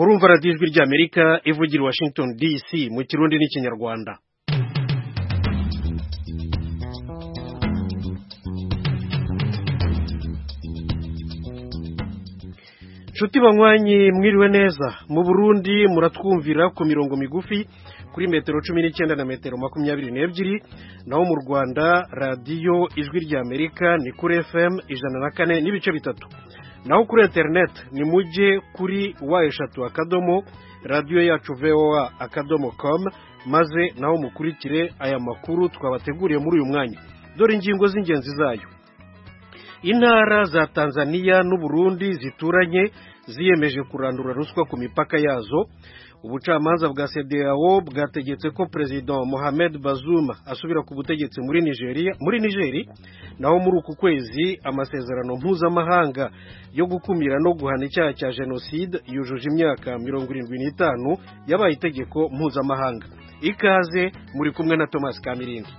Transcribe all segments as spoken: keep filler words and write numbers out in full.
murumva radiyo ijwi ry'Amerika ivugira Washington D C mu Kirundi n'Ikinyarwanda. Nshuti banywanyi mwiriwe neza, mu Burundi muratwumvira ku mirongo migufi kuri metero cumi n'icyenda na metero makumyabiri n'ebyiri, naho mu Rwanda radiyo ijwi ry'Amerika ni kuri F M ijana na kane n'ibice bitatu. Naho kuri internet ni muje kuri wa eshatu akadomo radio yacu voa akadomo com, maze naho mukurikire aya makuru twabateguriye muri uyu mwanya. Dore ingingo z'ingenzi zayo. Intara za Tanzania n'u Burundi zituranye ziyemeje kurandura ruswa ku mipaka yazo. Ubucamanza bwa C D A O bwategetse ko President Mohamed Bazoum asubira ku butegetsi muri Nigeria muri Nigeri. Naho muri uku kwezi amasezerano mpuzamahanga yo gukumira no guhana icyaha cya genocide yujuje imyaka mirongo irindwi n'itanu yabaye itegeko mpuzamahanga. Ikaze muri kumwe na Thomas Kamirindi.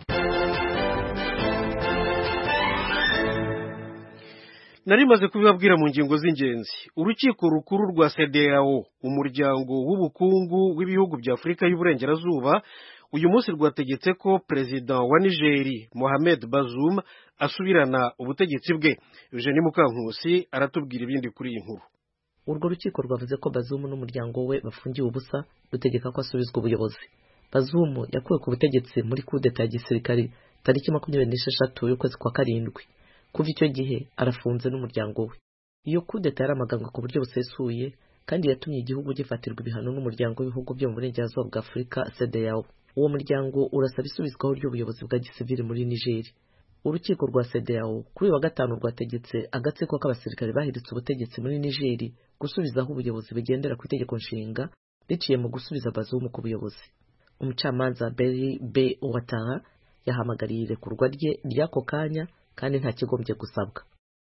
Narimaze kubibabwira mu ngingo z'ingenzi. Urukiko rukuru rwa C D A O, umuryango w'ubukungu w'ibihugu bya Afrika y'Uburengerazuba, uyu munsi rwategetse ko President wa Nigeri Mohamed Bazoum asubirana ubutegetsi bwe. Eugene Mukankusi aratubwira ibindi kuri iyi nkuru. Urwo rukiko rwavuze ko Bazoum n'umuryango we bafungiye ubusa, rutegeka ko asubizwa ubuyobozi. Bazoum yakuwe ku butegetsi muri kudeta ya gisirikari tariki makumyabiri n'esheshatu y'ukwezi kwa karindwi. Kuva icyo gihe arafunze n'umuryango we. Iyo kudeta yaramaganga ku buryo busesuye kandi yatumye igihugu gifatirwa ibihano n'umuryango w'ibihugu byo mu burengerazuba bwa Afurika C D A O. Uwo muryango urasaba isubizwaho ry'ubuyobozi bwa gisivili muri Niger. Urukiko rwa C D A O kuri wa gatanu rwategetse agatsiko k'abasirikare bahiritse ubutegetsi muri Niger gusubizaho ubuyobozi bugendera ku itegeko nshinga biciye mu gusubiza Bazoum ku buyobozi. Umucamanza Beri B Ouattara yahamagariye irekurwa rye ry'ako kanya kandi nta kigombye gusabwa.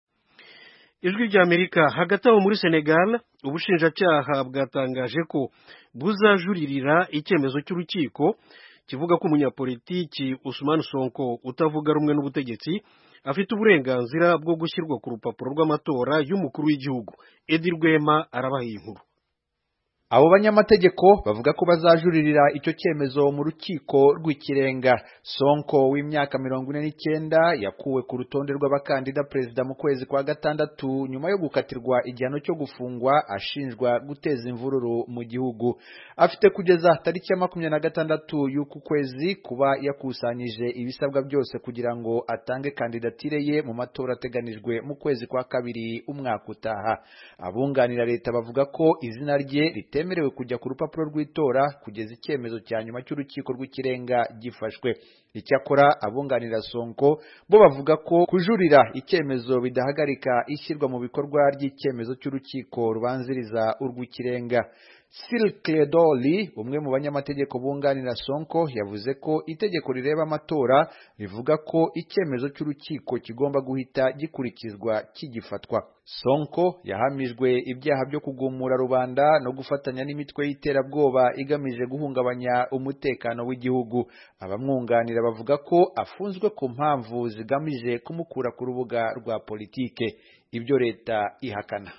Ijwi ry'Amerika hagati aho muri Senegal, ubushinjacyaha bwatangaje ko buzajuririra icyemezo cy'urukiko kivuga ko umunyapolitiki Ousmane Sonko utavuga rumwe n'ubutegetsi afite uburenganzira bwo gushyirwa ku rupapuro rw'amatora y'umukuru w'igihugu. Edi Rwema arabaha inkuru. Abo banyamategeko bavuga ko bazajuririra icyo cyemezo mu rukiko rw'ikirenga. Sonko w'imyaka mirongo ine n'icyenda yakuwe ku rutonde rw'abakandida perezida mu kwezi kwa gatandatu nyuma yo gukatirwa igihano cyo gufungwa ashinjwa guteza imvururu mu gihugu. Afite kugeza tariki ya makumyabiri na gatandatu y'uku kwezi kuba yakusanyije ibisabwa byose kugira ngo atange kandidatire ye mu matora ateganijwe mu kwezi kwa kabiri umwaka utaha. Abunganira leta bavuga ko izina rye temerewe kujya ku rupapuro rw'itora kugeza icyemezo cya nyuma cy'urukiko rw'ikirenga gifashwe. Icyakora abunganira Sonko bo bavuga ko kujurira icyemezo bidahagarika ishyirwa mu bikorwa ry'icyemezo cy'urukiko rubanziriza urw'ikirenga. Silkledoli, umwe mu banyamategeko bunganira Sonko, yavuze ko itegeko rireba amatora rivuga ko icyemezo cy'urukiko kigomba guhita gikurikizwa kigifatwa. Sonko yahamijwe ibyaha byo kugumura rubanda no gufatanya n'imitwe y'iterabwoba igamije guhungabanya umutekano w'igihugu. Abamwunganira bavuga ko afunzwe ku mpamvu zigamije kumukura ku rubuga rwa politike, ibyo leta ihakana.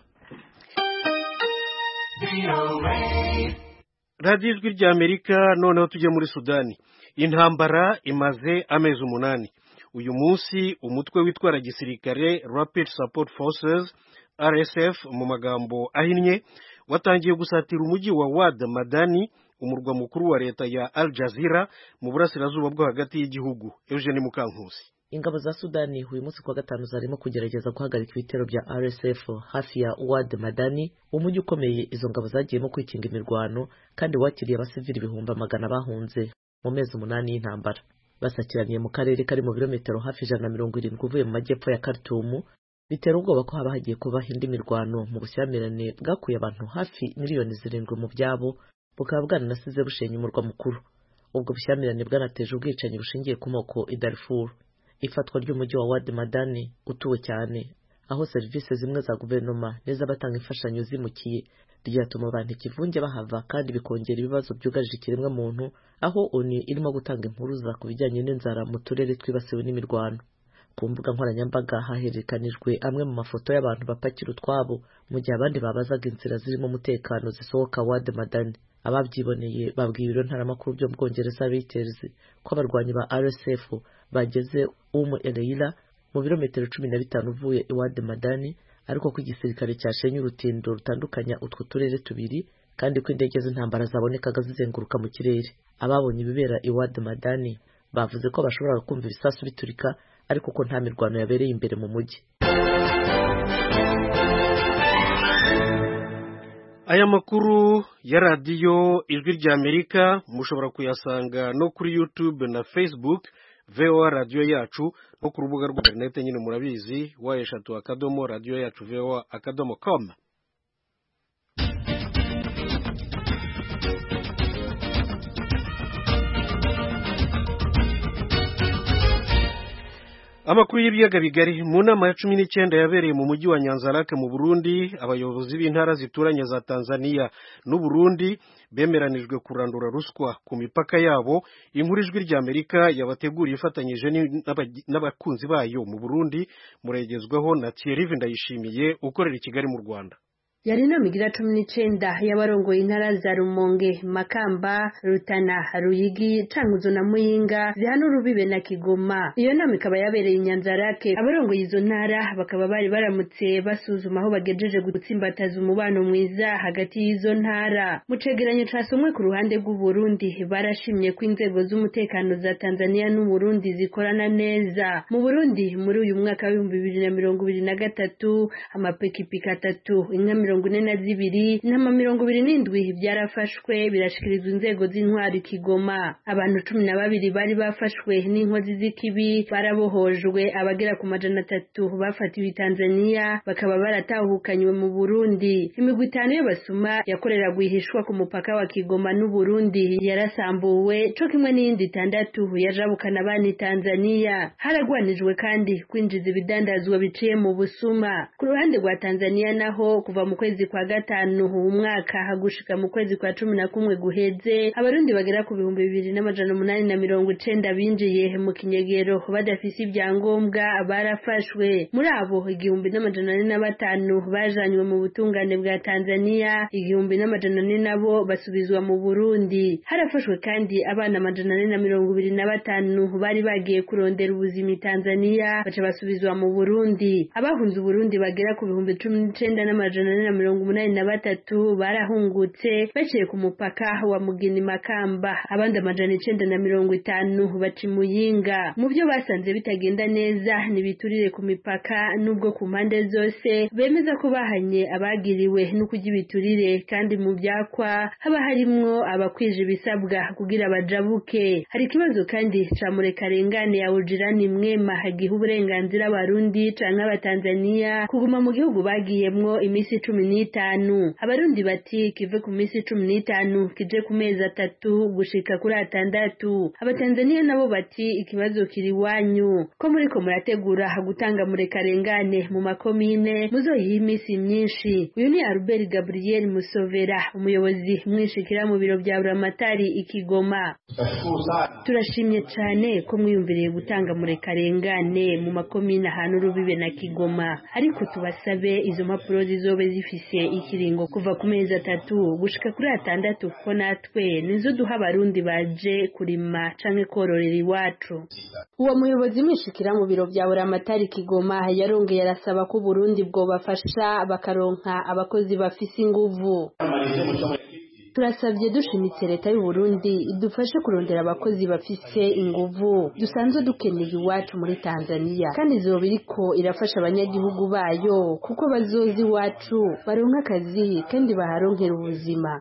Radiyo ijwi ry'Amerika. Noneho tujye muri Sudani. Intambara imaze amezi umunani. Uyu munsi umutwe witwara gisirikare Rapid Support Forces R S F mu magambo ahinnye watangiye gusatira umujyi wa Wad Madani, umurwa mukuru wa leta ya Al Jazeera mu burasirazuba bwo hagati y'igihugu. Eugene Mukankusi. Ingabo za Sudani uyu munsi kwa gatanu zarimo kugerageza guhagarika ibitero bya R S F hafi ya Wad Madani, umujyi ukomeye izo ngabo zagiyemo kwikinga imirwano kandi wakiriye abasivili ibihumbi magana bahunze mu mezi umunani y'intambara. Basakiraniye mu karere kari mu birometero hafi ijana na mirongo irindwi uvuye mu majyepfo ya Khartoum. Bitera ubwoba ko haba hagiye kuba indi mirwano mu bushyamirane bwakuye abantu hafi miliyoni zirindwi mu byabo, bukaba bwananasize bushenya umurwa mukuru. Ubwo bushyamirane bwanateje ubwicanyi bushingiye ku moko i Darfur. Ifatwa ry'umujyi wa Wad Madani utuwe cyane, aho serivisi zimwe za guverinoma n'iz'abatanga imfashanyo zimukiye, ryatuma abantu ikivunge bahava kandi bikongera ibibazo byugarije ikiremwa muntu, aho O N U irimo gutanga impuruza ku bijyanye n'inzara mu turere twibasiwe n'imirwano. ku mbuga nkoranyambaga haherekanijwe amwe mu mafoto y'abantu bapakira utwabo mu gihe abandi babazaga inzira zirimo umutekano zisohoka Wad Madani. Ababyiboneye babwiye ibiro ntaramakuru byo mu Bwongereza Reuters ko abarwanyi ba R S F bageze Umm el-Eila mu birometero cumi na bitanu uvuye i Wad Madani, ariko ko igisirikare cyashenye urutindo rutandukanya utwo turere tubiri kandi ko indege z'intambara zabonekaga zizenguruka mu kirere. Ababonye ibibera i Wad Madani bavuze ko bashobora kumva ibisasu biturika ariko ko nta mirwano yabereye imbere mu mujyi. Aya makuru ya radiyo Ijwi ry'Amerika mushobora kuyasanga no kuri YouTube na Facebook V O A radiyo yacu, no ku rubuga rwa internet nyine murabizi wa eshatu akadomo radiyo yacu V O A akadomo com. Amakuru y'ibiyaga bigari. Mu nama ya cumi n'icyenda yabereye mu mujyi wa Nyanzarake mu Burundi, abayobozi b'intara zituranye za Tanzania n'u Burundi bemeranijwe kurandura ruswa ku mipaka yabo. Inkuru Ijwi ry'Amerika yabateguriye ifatanyije n'abakunzi bayo mu Burundi, muregezweho na Thierry Ndayishimiye ukorera i Kigali mu Rwanda. Yari inama igira cumi n'icenda y'abarongoye intara za Rumonge, Makamba, Rutana, Ruyigi, Cankuzo na Muyinga zihana urubibe na Kigoma. Iyo nama ikaba yabereye i Nyanzarake. Abarongoye izo ntara bakaba bari baramutse basuzuma aho bagejeje gutsimbataza umubano mwiza hagati y'izo ntara. Mu cegeranyo casomwe ku ruhande rw'u Burundi barashimye ko inzego z'umutekano za Tanzania n'u Burundi zikorana neza. Mu Burundi muri uyu mwaka wa bibiri na mirongo ibiri na gatatu amapikipiki atatu, inka mirongo ine na zibiri n'ama mirongo ibiri n'indwi byarafashwe birashikirizwa inzego z'intwari Kigoma. Abantu cumi na babiri bari bafashwe n'inkozi z'ikibi barabohojwe, abagera ku majana atatu bafatiwe i Tanzania bakaba baratahukanywe mu Burundi. Imigwi itanu y'abasuma yakorera guhishwa ku mupaka wa Kigoma n'u Burundi yarasambuwe, co kimwe n'iyindi itandatu yajabukana abana Tanzania. Haragwanijwe kandi kwinjiza ibidandazwa biciye mu busuma. Ku ruhande rwa Tanzania naho kuva mu kwezi kwa gatanu umwaka hagushika mu kwezi kwa cumi na kumwe guheze, abarundi bagera ku bihumbi bibiri n'amajana umunani na mirongo icenda binjiye mu kinyegero badafise ibyangombwa barafashwe. Muri abo igihumbi n'amajana ane na batanu bajanywe mu butungane bwa Tanzania, igihumbi n'amajana ane nabo basubizwa mu Burundi. Harafashwe kandi abana amajana ane na mirongo ibiri na batanu bari bagiye kurondera ubuzima i Tanzania baca basubizwa mu Burundi. Abahunze Burundi bagera ku bihumbi cumi n'icenda n'amajana ane na mirongo umunani na batatu barahungutse baciye ku mupaka wa Mugini Makamba, abandi amajana icenda na mirongo itanu baca i Muyinga. Mu byo basanze bitagenda neza nibiturire ku mipaka, nubwo ku mpande zose bemeza ko bahanye abagiriwe no kujya ibiturire, kandi mu byakwa haba harimwo abakwije ibisabwa kugira bajabuke. Hari ikibazo kandi ca murekarengane ya ujirani mwema hagiha uburenganzira abarundi canke abatanzania kuguma mu gihugu bagiyemwo imisi cumi n'itanu. Abarundi bati kive ku misi cumi n'itanu kije ku mezi atatu gushika kuri atandatu. Abatanzania nabo bati ikibazo kiri wanyu, ko muriko murategura gutanga murekarengane mu makomine muzoyiha imisi myinshi. Uyu ni Albert Gabriel Musovera, umuyobozi mwishikira mu biro bya Buramatari ikigoma. Turashimye cyane ko mwiyumviriye gutanga murekarengane mu makomine ahantu urubibe na Kigoma, ariko tubasabe izo mpapuro zizobe zifise ikiringo kuva ku mezi atatu gushika kuri atandatu, ko natwe nizo duha abarundi baje kurima canke kororera iwacu. Uwo muyobozi mwishikira mu biro bya Buramatari Kigoma yarongeye arasaba ko Burundi bwo bafasha bakaronka abakozi bafise inguvu. Turasabye dushimitse leta y'u Burundi idufashe kurondera abakozi bafise inguvu dusanzwe dukeneye iwacu muri Tanzania, kandi izo biriko irafasha abanyagihugu bayo kuko bazozi iwacu baronka akazi kandi baharonkera ubuzima.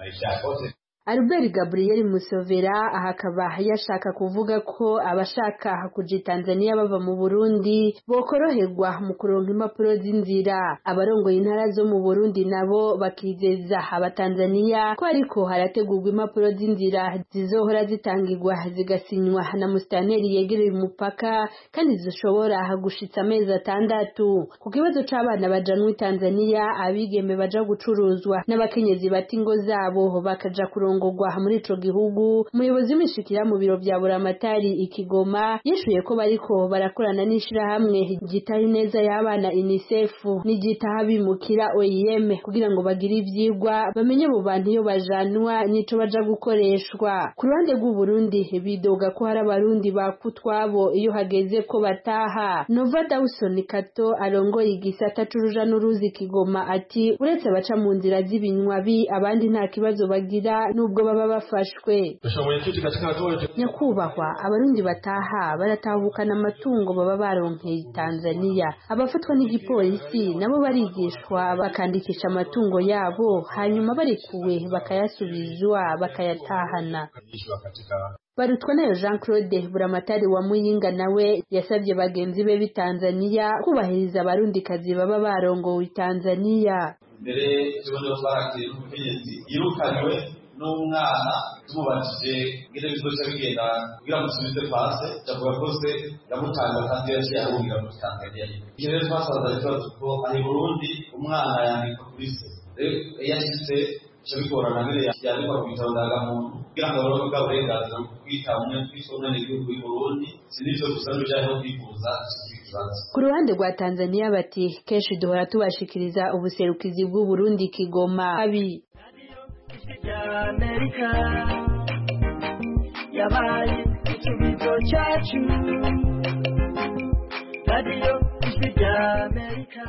Albert Gabriel Musovera ahakaba yashaka kuvuga ko abashaka kuja Tanzania bava mu Burundi bokoroherwa mu kuronka impapuro z'inzira. Abarongoye intara zo mu Burundi nabo bakizeza abatanzania ko ariko harategurwa impapuro z'inzira zizohora zitangirwa zigasinywa na musitanteri yegereye umupaka, kandi zishobora gushitsa amezi atandatu. Ku kibazo c'abana bajanwa i Tanzania, abigeme baja gucuruzwa n'abakenyezi bati ngo zabo bakaja kuronka kurongorwa muri ico gihugu umuyobozi w'imishikira mu biro vya buramatari ikigoma yishuye ko bariko barakorana n'ishirahamwe ryitaho ineza y'abana UNICEF n'igitaha bimukira O I M kugira ngo bagire ivyigwa bamenye abo bantu iyo bajanwa nico baja gukoreshwa. Ku ruhande rw'u Burundi bidoga ko hari abarundi bakutwabo iyo hageze ko bataha. Nova Dawson Kato arongoye igisata c'uruja n'uruzi Kigoma ati uretse baca mu nzira z'ibinywa bi abandi nta kibazo bagira nubwo baba bafashwe. Nyakubahwa abarundi bataha baratahukana amatungo baba baronkeye Tanzania. Abafatwa n'igipolisi nabo barigishwa bakandikisha amatungo yabo hanyuma barekuwe bakayasubizwa bakayatahana. Barutwa nayo Jean Claude buramatari wa Muyinga nawe yasabye bagenzi be bitanzania kubahiriza abarundi kazi baba barongowe Tanzania. Mbere tubondo farake n'umukenyezi yirukanywe n'umwana tumubatije ngire bizoca bigenda kugira musubize pase cyavuga kose yamutanga kandi yaciye ahungira mu Tanzania. Iyo rero twasanze ikibazo ko ari Burundi umwana yandika kuri se yashitse cyabikora ngire yari kwa kwitondaga muntu kugira ngo baro bw'uburenganzira bwo kwita umwe kwisona n'igihugu y'u Burundi sinivyo gusanga cyaho kwifuza. Ku ruhande rwa Tanzania bati kenshi duhora tubashikiriza ubuserukizi bw'u Burundi Kigoma abi Amerika yabaye ikibizo cyacu radio ijwi rya Amerika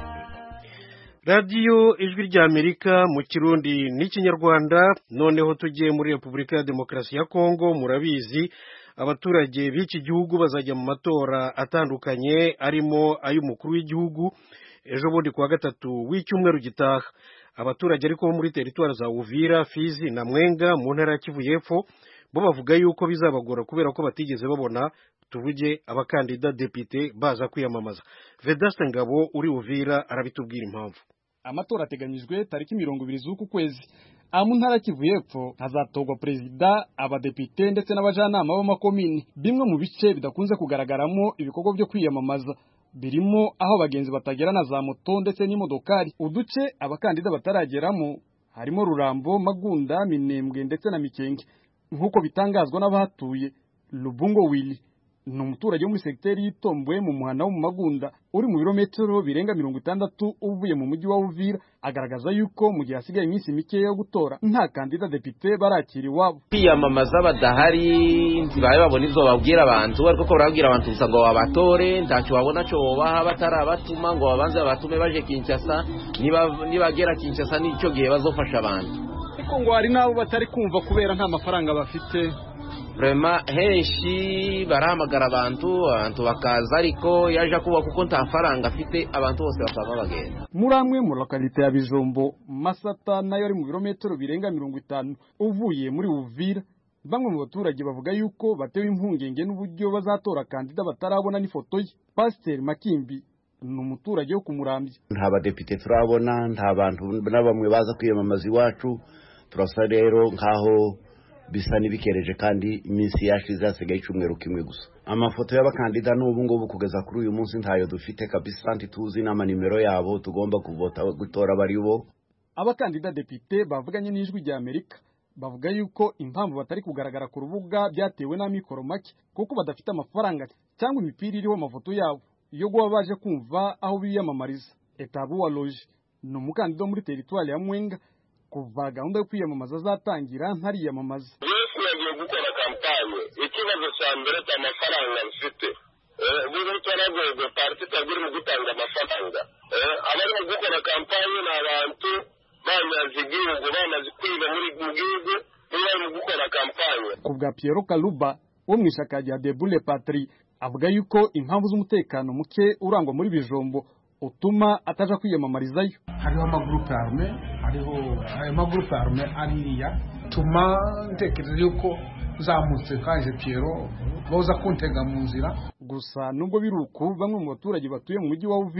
Radio ijwi rya Amerika mu Kirundi n'Ikinyarwanda. Noneho tugiye muri Republika ya Demokarasi ya Kongo. Murabizi abaturage b'iki gihugu bazajya mu matora atandukanye arimo ay'umukuru w'igihugu ejo bundi kuwa gatatu w'icyumweru gitaha. Abaturage ariko bo muri teritwari za Uvira, Fizi na Mwenga mu ntara ya Kivu y'Epfo bo bavuga yuko bizabagora kubera ko batigeze babona tuvuge abakandida depite baza kwiyamamaza. Vedaste Ngabo uri Uvira arabitubwira impamvu. Amatora ateganyijwe tariki mirongo ibiri z'uku kwezi. Mu ntara Kivu y'Epfo hazatogwa perezida, abadepite ndetse n'abajanama b'amakomini. Bimwe mu bice bidakunze kugaragaramo ibikorwa byo kwiyamamaza birimo aho bagenzi batagera na za moto ndetse n'imodokari. Uduce abakandida batarageramo harimo Rurambo, Magunda, Minembwe ndetse na Mikenge. Nkuko bitangazwa n'abahatuye, Lubungo Willy ni umuturage wo muri sekiteri y'Itombwe mu muhanda wo mu Magunda uri mu birometero birenga mirongo itandatu uvuye mu mujyi wa Uvira. Agaragaza yuko mu gihe hasigaye iminsi mike yo gutora nta kandida depite barakira iwabo. Kwiyamamaza badahari ntibaye babona ivyo babwira abantu ariko ko barabwira abantu gusa ngo babatore ntacyo babona cyo baha batarabatuma ngo babanze batume baje Kinshasa niba nibagera Kinshasa n'icyo gihe bazofasha abantu. Ariko ngo hari nabo batari kumva kubera nta mafaranga bafite. Vrema henshi barahamagara abantu abantu bakaza ariko yaje kuba kuko nta faranga afite abantu bose basaba bagenda. Muramwe mu lokalite ya Bijombo, Masata nayo ari mu birometero birenga mirongo itanu uvuye muri Uvira. Bamwe mu baturage bavuga yuko batewe impungenge n'uburyo bazatora kandida batarabona n'ifoto ye. Pasteur Makimbi ni umuturage wo kumurambye. Nta badepite turabona, nta bantu n'abamwe baza kwiyamamaza iwacu. Turasa rero nkaho bisa nibikereje kandi iminsi yashize hasigaye icumweru kimwe gusa. Amafoto y'abakandida n'ubu ngubu kugeza kuri uyu munsi ntayo dufite kabisa, ntituzi n'amanimero yabo tugomba kuvota gutora bari bo. Abakandida depite bavuganye n'ijwi rya Amerika bavuga yuko impamvu batari kugaragara ku rubuga byatewe n'amikoro make kuko badafite amafaranga cyangwa imipira iriho amafoto yabo yo guha baje kumva aho biyamamariza. Etabu wa Loge ni umukandida muri teritwari ya Mwenga. Kuva gahunda yo kwiyamamaza zatangira ntariyamamaza. Yesu yagiye gukora kampanye, ikibazo cya mbere cy'amafaranga mfite. Eh, buri twaragoye parti tagiri mu gutanga amafaranga. Eh, abari mu gukora kampanye n'abantu banyaze igihugu bamaze kwiba muri mu gihugu bari mu gukora kampanye. Kubwa Piero Kaluba wo mu ishaka rya Debule Patri avuga yuko impamvu z'umutekano muke urangwa muri Bijombo utuma ataja kwiyamamarizayo. Hariho amagroupe arme, hariho ayo magroupe arme ariya tuma ntekereza yuko zamutse kaje Piero boza kuntega mu nzira. Gusa nubwo biruku bamwe mu baturage batuye mu mujyi wa Uvira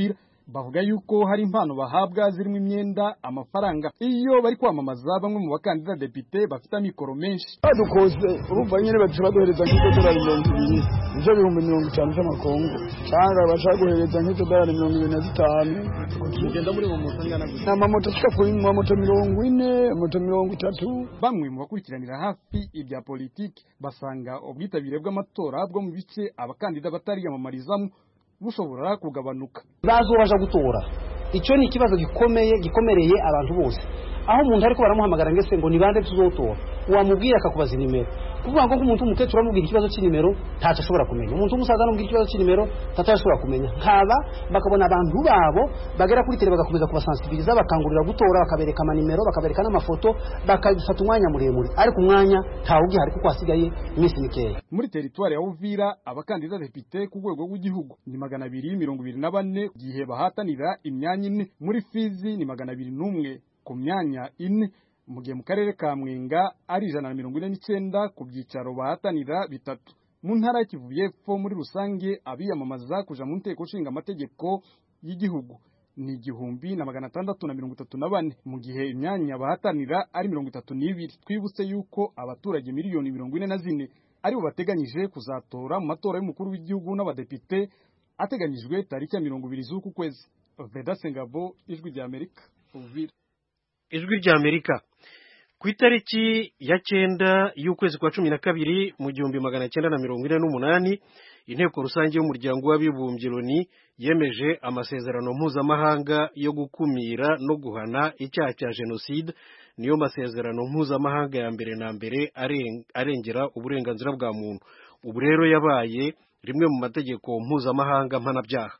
bavuga yuko hari impano bahabwa zirimo imyenda, amafaranga iyo bari kwamamaza bamwe mu bakandida depite bafite amikoro menshi. Badukoze urumva nyine baduhereza nk'idolari mirongo ibiri ivyo bihumbi mirongo itanu vy'amakongo cyangwa bashaka guhereza nk'idolari mirongo ibiri na zitanu. Kugenda muri mu moto ngana gusa n'amamoto ashika kuri mu moto mirongo ine, moto mirongo itatu. Bamwe mu bakurikiranira hafi ibya politiki basanga ubwitabire bw'amatora bwo mu bice abakandida batariyamamarizamo bushobora kugabanuka. Bazobasha gutora, icyo ni ikibazo gikomeye gikomereye abantu bose. Aho umuntu ariko baramuhamagara ngese ngo ni bande tuzotora, wamubwira akakubaza nimero. Kuvuga ngo umuntu umukecuru amubwira ikibazo cy'inimero ntaca ashobora kumenya, umuntu umusaza amubwira ikibazo cy'inimero ntaca ashobora kumenya. Nkaba bakabona abantu babo bagera kuri tele bagakomeza kubasensibiliza, bakangurira gutora, bakabereka amanimero, bakabereka n'amafoto, bakabifata umwanya muremure, ariko umwanya ntawugihari kuko hasigaye iminsi mikeya. Muri teritwari ya Uvira abakandida depite ku rwego rw'igihugu ni magana abiri mirongo ibiri na bane gihe bahatanira imyanya ine. Muri Fizi ni magana abiri n'umwe ku myanya ine, mu gihe mu karere ka Mwenga ari ijana na mirongo ine n'icyenda ku byicaro bahatanira bitatu. Mu ntara y'Kivu y'Epfo muri rusange abiyamamaza kuja mu nteko nshinga amategeko y'igihugu ni igihumbi na magana atandatu na mirongo itatu na bane, mu gihe imyanya bahatanira ari mirongo itatu n'ibiri. Twibutse yuko abaturage miliyoni mirongo ine na zine aribo bateganyije kuzatora mu matora y'umukuru w'igihugu n'abadepite ateganyijwe tariki ya mirongo ibiri z'uku kwezi. Vedaste Ngabo, Ijwi rya Amerika, Uvira. Ijwi rya Amerika. Ku itariki ya cyenda y'ukwezi kwa cumi na kabiri mu gihumbi magana cyenda na mirongo ine n'umunani inteko rusange y'umuryango w'abibumbye Loni yemeje amasezerano mpuzamahanga yo gukumira no guhana icyaha cya jenoside. Niyo masezerano mpuzamahanga ya mbere na mbere arengera uburenganzira bwa muntu. Ubu rero yabaye rimwe mu mategeko mpuzamahanga mpanabyaha.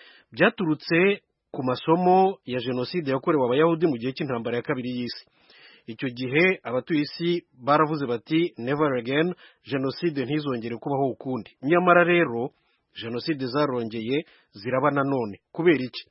Byaturutse ku masomo ya jenoside yakorewe abayahudi mu gihe cy'intambara ya kabiri y'isi. Icyo gihe abatuye isi baravuze bati never again, jenoside ntizongere kubaho ukundi. Nyamara rero jenoside zarongeye ziraba nanone. Kubera iki?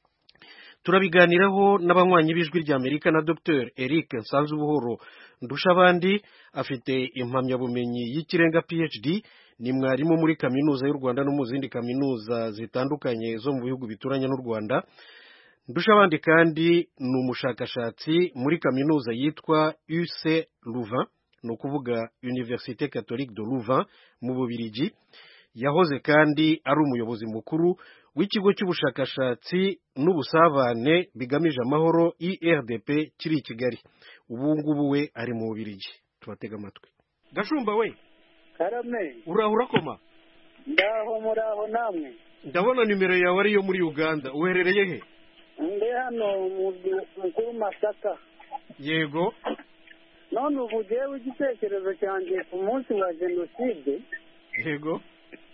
Turabiganiraho n'abanywanyi b'Ijwi rya Amerika na Docteur Eric Nsanzubuhoro Ndushabandi, afite impamyabumenyi y'ikirenga P H D, ni mwarimu muri kaminuza y'u Rwanda no mu zindi kaminuza zitandukanye zo mu bihugu bituranye n'u Rwanda. Ndushabandi kandi ni umushakashatsi muri kaminuza yitwa U C Louvain, no kuvuga Université Catholique de Louvain mu Bubiligi. Yahoze kandi ari umuyobozi mukuru w'ikigo cy'ubushakashatsi n'ubusabane bigamije amahoro I R D P kiri i Kigali. Ubu ngubu we ari mu Bubiligi. Tubatega amatwi. Gashumba we. Karame. Uraho urakoma? Ndaho muraho namwe. Ndabona nimero yawe ari yo muri Uganda. Uherereye he? Ndi hano mukuru Masaka. Yego. None ubu jewe igitekerezo cyanjye ku munsi wa jenoside. Yego.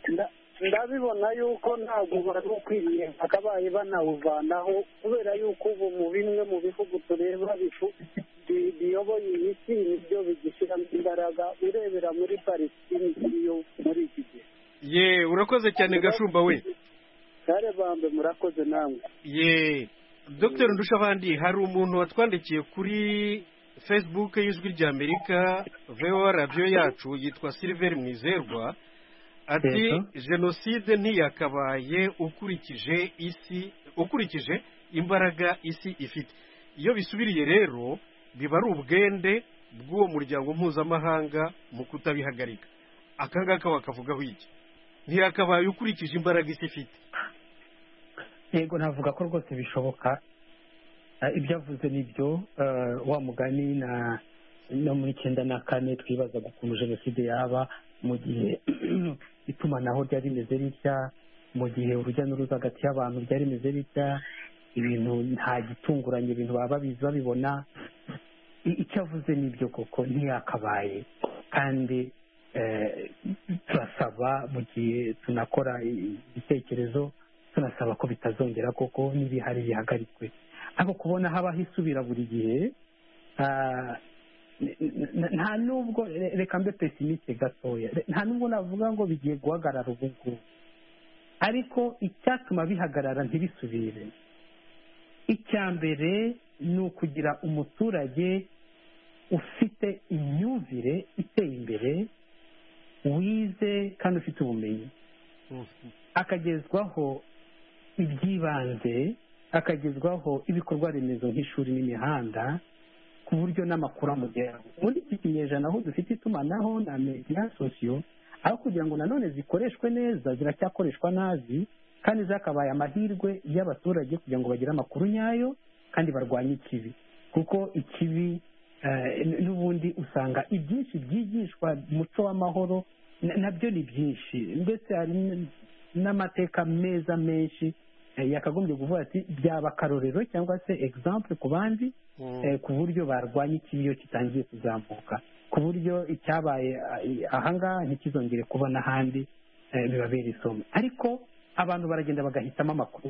Ndabibona yuko ntabwo bari ukwiriye akabaye banawuvanaho, kubera yuko ubu mu bimwe mu bihugu tureba bifu biyoboye iyi si nibyo bigishyiramo imbaraga, urebera muri Palestine iyo muri iki gihe. Ye, urakoze cyane Gashumba we. Kare bambe murakoze namwe. Ye, Docteur Ndushabandi, hari umuntu watwandikiye kuri Facebook y'Ijwi rya Amerika V O A radio yacu yitwa Silver Mwizerwa. Ati jenoside ntiyakabaye ukurikije isi ukurikije imbaraga isi ifite. Iyo bisubiriye rero biba ari ubwende bw'uwo muryango mpuzamahanga mu kutabihagarika. Akangaka bakavugaho iki? Ntiyakabaye ukurikije imbaraga isi ifite. Yego, navuga ko rwose bishoboka. Ibyo avuze nibyo, wa mugani na no muri cyenda na kane twibaza ukuntu jenoside yaba mu gihe itumanaho ryari rimeze bitya, mu gihe urujya n'uruza hagati y'abantu ryari rimeze bitya, ibintu nta gitunguranye, ibintu baba babizi babibona. Icyo avuze nibyo koko ntiyakabaye, kandi turasaba mu gihe tunakora ibitekerezo tunasaba ko bitazongera koko n'ibihari bihagarikwe. Ariko kubona habaho isubira buri gihe, nta nubwo, reka mbe pesimiste gatoya, nta nubwo navuga ngo bigiye guhagarara ubu ngubu, ariko icyatuma bihagarara ntibisubire, icya mbere ni ukugira umuturage ufite imyumvire iteye imbere, wize kandi ufite ubumenyi, akagezwaho iby'ibanze akagezwaho ibikorwa remezo nk'ishuri n'imihanda ku buryo n'amakuru amugeraho. Muri iki kinyejana aho dufite itumanaho na media sosiyo, aho kugira ngo nanone zikoreshwe neza ziracyakoreshwa nabi, kandi zakabaye amahirwe y'abaturage kugira ngo bagire amakuru nyayo kandi barwanye ikibi, kuko ikibi n'ubundi usanga ibyinshi byigishwa umuco w'amahoro nabyo ni byinshi, ndetse hari n'amateka meza menshi yakagombye kuvuga ati byaba akarorero cyangwa se example ku bandi, ku buryo barwanya ikibi iyo kitangiye kuzamuka, ku buryo icyabaye ahangaha ntikizongere kuba n'ahandi, bibabera isomo. Ariko abantu baragenda bagahitamo amakuru.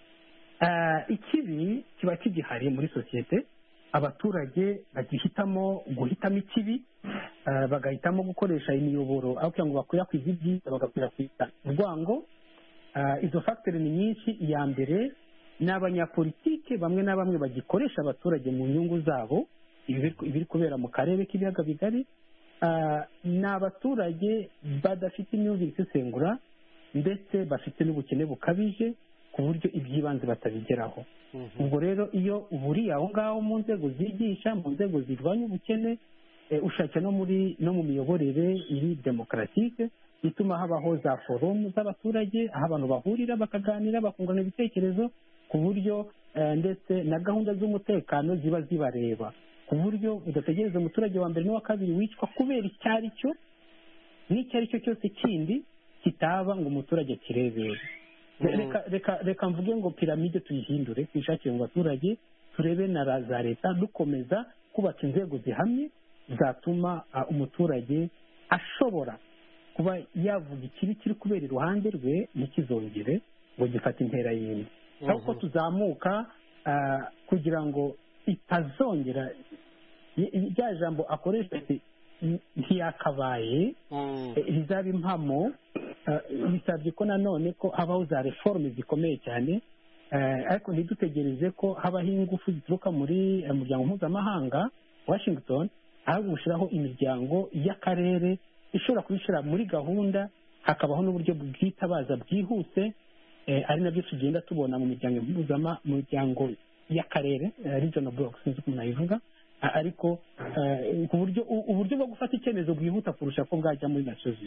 Ikibi kiba kigihari muri sosiyete, abaturage bagihitamo guhitamo ikibi, bagahitamo gukoresha imiyoboro aho kugira ngo bakwirakwize ibyiza bagakwirakwiza urwango. Izo factors ni nyinshi. Iya mbere ni abanyapolitike bamwe na bamwe bagikoresha abaturage mu nyungu zabo, ibiri kubera mu karere k'ibiyaga bigari. Ni abaturage badafite imyumvire isesengura ndetse bafite n'ubukene bukabije ku buryo iby'ibanze batabigeraho. Ubwo rero iyo uburiye aho ngaho mu nzego zigisha, mu nzego zirwanya ubukene, ushaka no muri no mu miyoborere iri demokaratike, ituma habaho za forumu z'abaturage aho abantu bahurira bakaganira bakungurana ibitekerezo, ku buryo ndetse na gahunda z'umutekano ziba zibareba, ku buryo udategereza umuturage wa mbere n'uwa kabiri wicwa kubera icyo ari cyo n'icyo ari cyo cyose kindi kitaba ngo umuturage kirebere. Reka reka reka mvuge ngo piramide tuyihindure, twishakire mu baturage, turebe na za leta dukomeza kubaka inzego zihamye zatuma umuturage ashobora kuba yavuga ikibi kiri kubera iruhande rwe ntikizongere ngo gifate intera yindi. Ahubwo tuzamuka kugira ngo itazongera rya jambo akoresha ntiyakabaye rizaba impamo. Bisabye ko nanone ko habaho za reforme zikomeye cyane, ariko ntidutegereze ko habaho ingufu zituruka muri umuryango mpuzamahanga Washington, ahubwo gushyiraho imiryango y'akarere ishobora kubishyira muri gahunda, hakabaho n'uburyo bwitabaza bwihuse, ari nabyo tugenda tubona mu miryango mpuzama mu miryango y'akarere regional blocks, sinzi ukuntu nayivuga, ariko ku buryo uburyo bwo gufata icyemezo bwihuta kurusha ko bwajya muri nasozi.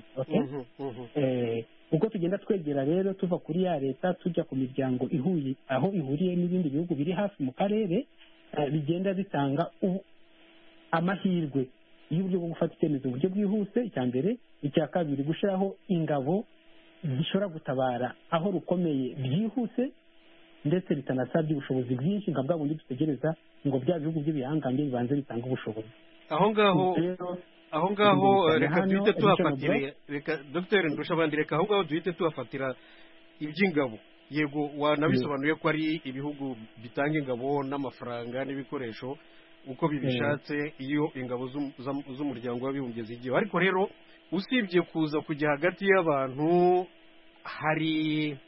Ubwo tugenda twegera rero tuva kuri ya leta tujya ku miryango ihuye aho ihuriye n'ibindi bihugu biri hafi mu karere, bigenda bitanga amahirwe y'uburyo bwo gufata icyemezo uburyo bwihuse. Icya mbere. Icya kabiri, gushyiraho ingabo zishobora gutabara aho rukomeye byihuse ndetse bitanasabye ubushobozi bwinshi nka bwa bundi dutegereza ngo bya bihugu by'ibihangange bibanze bitanga ubushobozi. Aho ngaho aho ngaho reka duhite tuhafatira, reka Dr Ndushabandi, reka aho ngaho duhite tuhafatira iby'ingabo. Yego, wanabisobanuye ko ari ibihugu bitanga ingabo n'amafaranga n'ibikoresho uko bibishatse iyo ingabo z'umuryango w'abibumbye zigiye. Ariko rero usibye kuza kujya hagati y'abantu, hari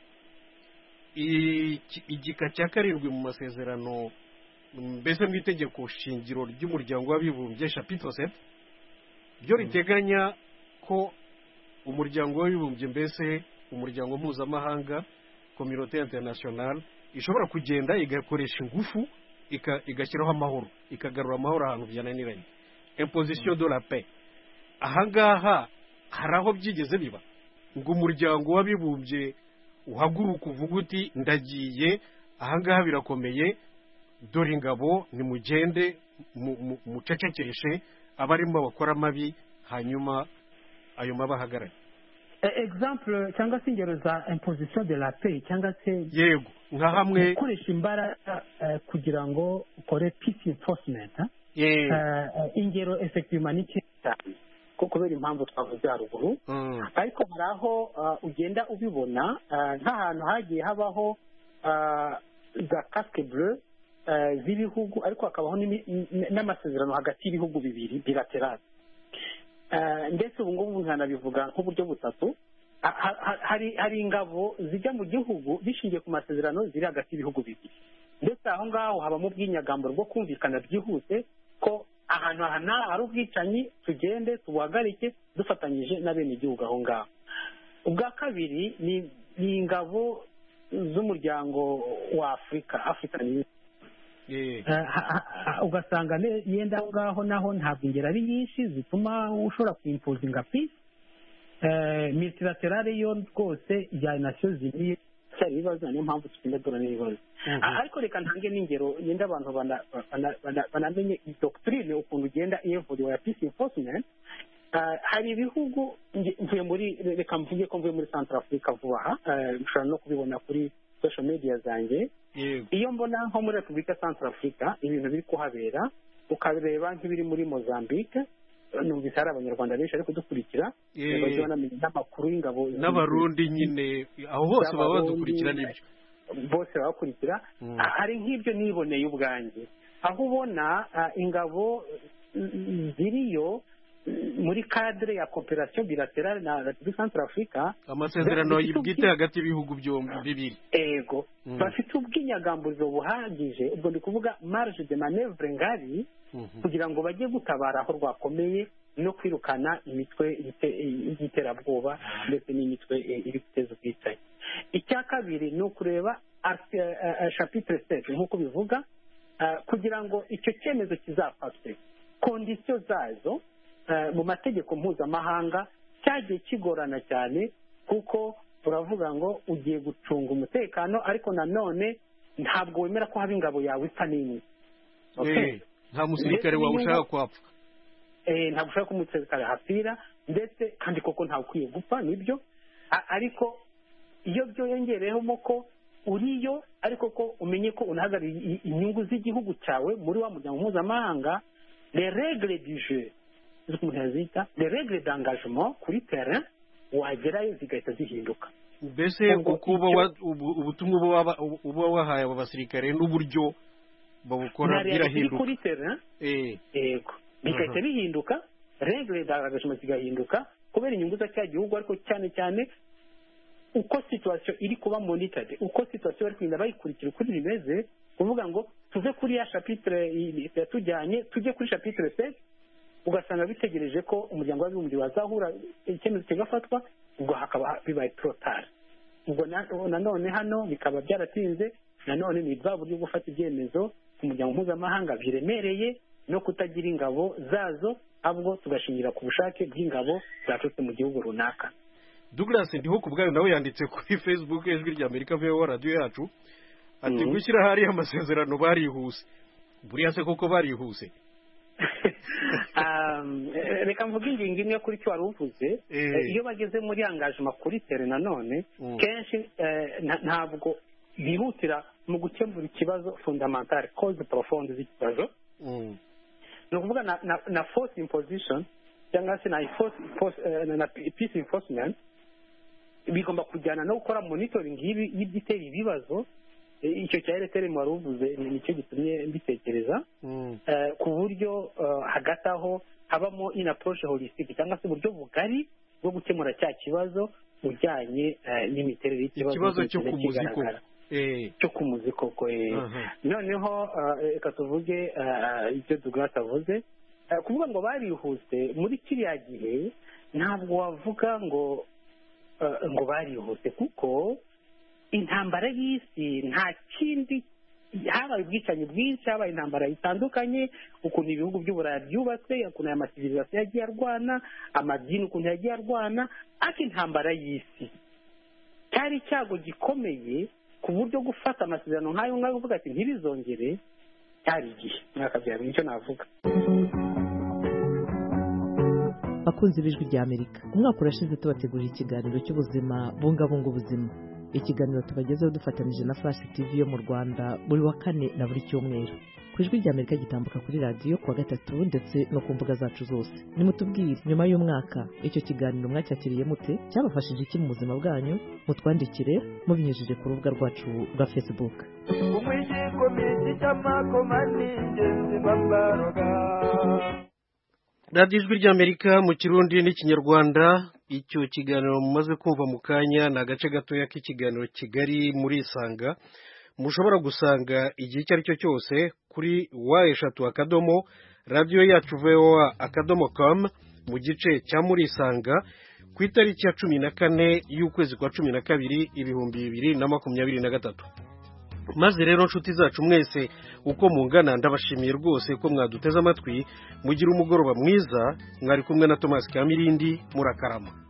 igika cya karindwi mu masezerano, mbese mu itegeko shingiro ry'umuryango w'abibumbye chapitre sept, byo riteganya ko umuryango w'abibumbye, mbese umuryango mpuzamahanga communauté internationale, ishobora kugenda igakoresha ingufu igashyiraho amahoro, ikagarura amahoro ahantu byananiranye, imposition de la paix. Ahangaha hari aho byigeze biba ngo umuryango w'abibumbye uhaguruka uvuga uti ndagiye ahangaha birakomeye, dore ingabo nimugende mucecekeshe abarimo bakora amabi, hanyuma ayo mabi ahagarare? Example cyangwa se ingero za imposition de la paix cyangwa se yego nka hamwe gukoresha imbaraga kugira ngo ukore peace enforcement. Ingero effectivement ni cyane ko kubera impamvu twavuze haruguru, ariko hari aho ugenda ubibona nk'ahantu hagiye habaho za casque bleu z'ibihugu, ariko hakabaho n'amasezerano hagati y'ibihugu bibiri bilateral. Ndetse ubu ngubu nkanabivuga nk'uburyo butatu. Hari ingabo zijya mu gihugu bishingiye ku masezerano ziri hagati y'ibihugu bibiri, ndetse aho ngaho habamo ubwinyagambo bwo kumvikana byihuse ko ahantu aha hari ubwicanyi, tugende tubuhagarike dufatanyije n'abenegihugu aho ngaho. Ubwa kabiri ni ingabo z'umuryango wa afurika african ugasanga yenda aho ngaho naho ntabwo ingero ari nyinshi zituma ushobora kwimpozinga peace multilaterale yo rwose ya nasiyo zimwe cyari ibibazo niyo mpamvu tugenda duhura n'ibibazo ariko reka ntange n'ingero yenda abantu banamenye doctrine ukuntu ugenda iyevuriwa ya peace enforcement. hari ibihugu mvuye muri reka mvuge ko mvuye muri Central Africa vuba aha ushobora no kubibona kuri social media zanjye. iyo mbona nko muri Repubulika Central Africa ibintu biri kuhabera ukareba nk'ibiri muri Mozambique, numvise hari abanyarwanda benshi ariko dukurikira bagiye banamenya n'amakuru y'ingabo n'abarundi nyine aho hose baba badukurikira n'ibyo bose bakurikira. hari nk'ibyo niboneye ubwanjye aho ubona ingabo ziriyo muri cadre ya coopération bilatérale na Repubulika Central Africa, amasezerano y'ubwite hagati y'ibihugu byombi bibiri. Ego bafite ubwinyagambuzo buhagije, ubwo ndi kuvuga marge de manœuvre ngari kugira ngo bajye gutabara aho rwakomeye no kwirukana imitwe y'iterabwoba ndetse n'imitwe iri guteza ubwicanyi. icya kabiri ni ukureba chapitre sept nk'uko bivuga, kugira ngo icyo cyemezo kizafatwe kondisiyo zazo mu mategeko mpuzamahanga cyagiye kigorana cyane, kuko turavuga ngo ugiye gucunga umutekano ariko nanone ntabwo wemera ko haba ingabo yawe ipfa n'imwe. nta musirikare wawe ushaka kwapfa, ntabwo ushaka ko umusirikare hapfira, ndetse kandi koko ntawe ukwiye gupfa nibyo, ariko iyo byongereyemo ko uriyo ariko ko umenye ko unahagarariye inyungu z'igihugu cyawe muri wa muryango mpuzamahanga, les règles du jeu zita les règles d'engagement kuri terrain wagerayo zigahita zihinduka. mbese uko ubutumwa uba wahaye aba basirikare n'uburyo babukora birahinduka kuri terrain. Yego bigahita bihinduka, règles d'engagement zigahinduka kubera inyungu za cya gihugu, ariko cyane cyane uko situation iri kuba monitored, uko situation bari kugenda bayikurikira uko bimeze, kuvuga ngo tuve kuri ya chapitre yatujyanye tujye kuri chapitre sept, ugasanga bitegereje ko umuryango w'abibumbye wazahura icyemezo kigafatwa, ubwo hakaba bibaye trop tard. ubwo nanone hano bikaba byaratinze, nanone ni bwa buryo gufata ibyemezo ku muryango mpuzamahanga biremereye no kutagira ingabo zazo, ahubwo tugashingira ku bushake bw'ingabo zaturutse mu gihugu runaka. Douglas ndiho ku bwayo nawe yanditse kuri Facebook ijwi rya Amerika V O radio yacu ati gushyira hari amasezerano barihuse. Buriya se koko barihuse? reka mvuge ingingo imwe kuri cyo wari uvuze. iyo bageze muri engagement kuri tere nanone kenshi ntabwo bihutira mu gukemura ikibazo fundamental cause profonde z'ikibazo, ni ukuvuga na force imposition cyangwa se na peace enforcement bigomba kujyana no gukora monitoring y'ibitera ibibazo. icyo cya R T R wari uvuze nicyo gitumye mbitekereza, ku buryo hagati aho habamo in approach holistic cyangwa se uburyo bugari bwo gukemura cya kibazo ujyanye n'imiterere y'ikibazo cyo ku muziko cyo ku muziko ko. noneho reka tuvuge ibyo Douglas avuze, kuvuga ngo barihuse muri kiriya gihe ntabwo wavuga ngo ngo barihuse, kuko intambara y'isi nta kindi, habaye ubwicanyi bwinshi, habaye intambara zitandukanye, ukuntu ibihugu by'uburayi byubatse, ukuntu aya masivirizasiyo yagiye arwana, amadini ukuntu yagiye arwana, ariko intambara y'isi cyari icyago gikomeye ku buryo gufata amasezerano nk'ayo ngayo uvuga ati ntibizongere, cyari igihe mwakabyara. nicyo navuga. bakunzi b'ijwi rya Amerika, umwaka urashize tubategurira ikiganiro cy'ubuzima bungabunga ubuzima. ikiganiro tubagezeho dufatanyije na Flash T V yo mu Rwanda buri wa kane na buri cyumweru. ku ijwi rya Amerika gitambuka kuri radio kuwa gatatu ndetse no ku mbuga zacu zose. nimutubwire nyuma y'umwaka icyo kiganiro mwacyakiriye mute, cyabafashije iki mu buzima bwanyu? Mutwandikire mubinyujije ku rubuga rwacu rwa Facebook. Radio Ijwi rya Amerika mu Kirundi n'Ikinyarwanda. icyo kiganiro mumaze kumva mu kanya ni agace gatoya k'ikiganiro Kigali muri Isanga, mushobora gusanga igihe icyo ari cyo cyose kuri wa eshatu akadomo radio yacu voa akadomo com mu gice cya muri Isanga, ku itariki ya cumi na kane y'ukwezi kwa cumi na kabiri ibihumbi bibiri na makumyabiri na gatatu. Maze rero nshuti zacu mwese uko mungana ndabashimiye rwose ko mwaduteze amatwi. Mugira umugoroba mwiza. Mwari kumwe na Thomas Kamirindi. Murakarama.